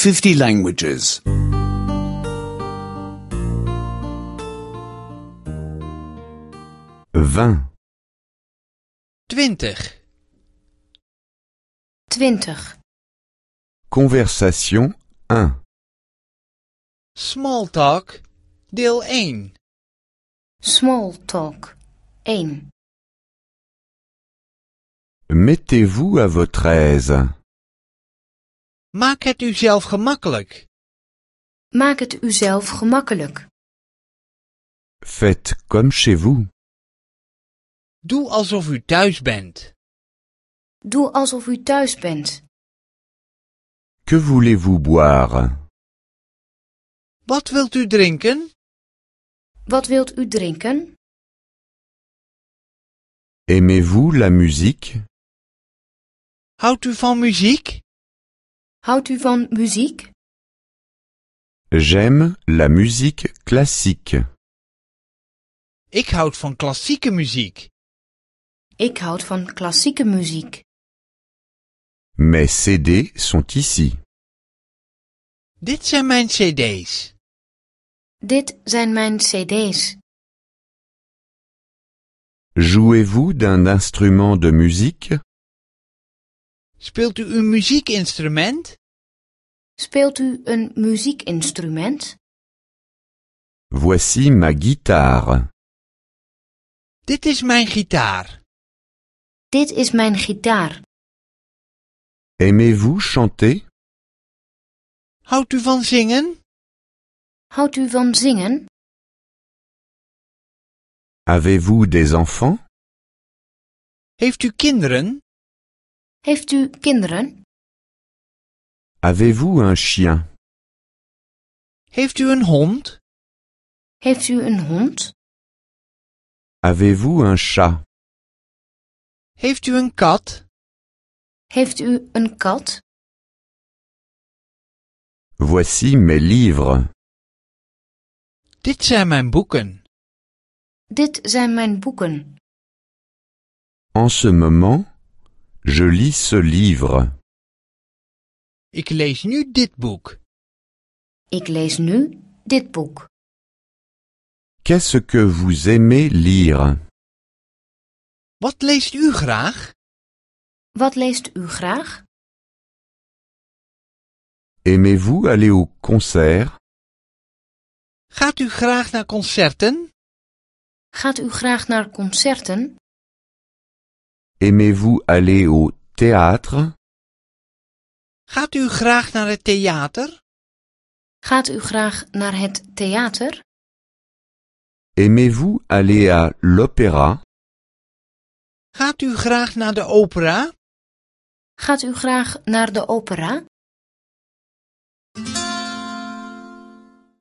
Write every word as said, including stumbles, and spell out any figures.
fifty languages. vingt, twintig. twintig. conversation un. Small talk, deel één. Small talk. één. Mettez-vous à votre aise. Maak het u zelf gemakkelijk. Maak het uzelf gemakkelijk. Faites comme chez vous. Doe alsof u thuis bent. Doe alsof u thuis bent. Que voulez-vous boire? Wat wilt u drinken? Wat wilt u drinken? Aimez-vous la musique? Houdt u van muziek? Houdt u van muziek? J'aime la musique classique. Ik houd van klassieke muziek. Ik houd van klassieke muziek. Mes C D sont ici. Dit zijn mijn cd's. Dit zijn mijn cd's. Jouez-vous d'un instrument de musique? Speelt u een muziekinstrument? Speelt u een muziekinstrument? Voici ma guitare. Dit is mijn gitaar. Dit is mijn gitaar. Aimez-vous chanter? Houdt u van zingen? Houdt u van zingen? Avez-vous des enfants? Heeft u kinderen? Heeft u kinderen? Avez-vous un chien? Heeft u een hond? Heeft u een hond? Avez-vous un chat? Heeft u een kat? Heeft u een kat? Voici mes livres. Dit zijn mijn boeken. Dit zijn mijn boeken. En ce moment, je lis ce livre. Ik lees nu dit boek. Ik lees nu dit boek. Qu'est-ce que vous aimez lire? Wat leest u graag? Wat leest u graag? Aimez-vous aller au concert? Gaat u graag naar concerten? Gaat u graag naar concerten? Aimez-vous aller au théâtre? Gaat u graag naar het theater? Gaat u graag naar het theater? Aimez-vous aller à l'opéra? Gaat u graag naar de opera? Gaat u graag naar de opera?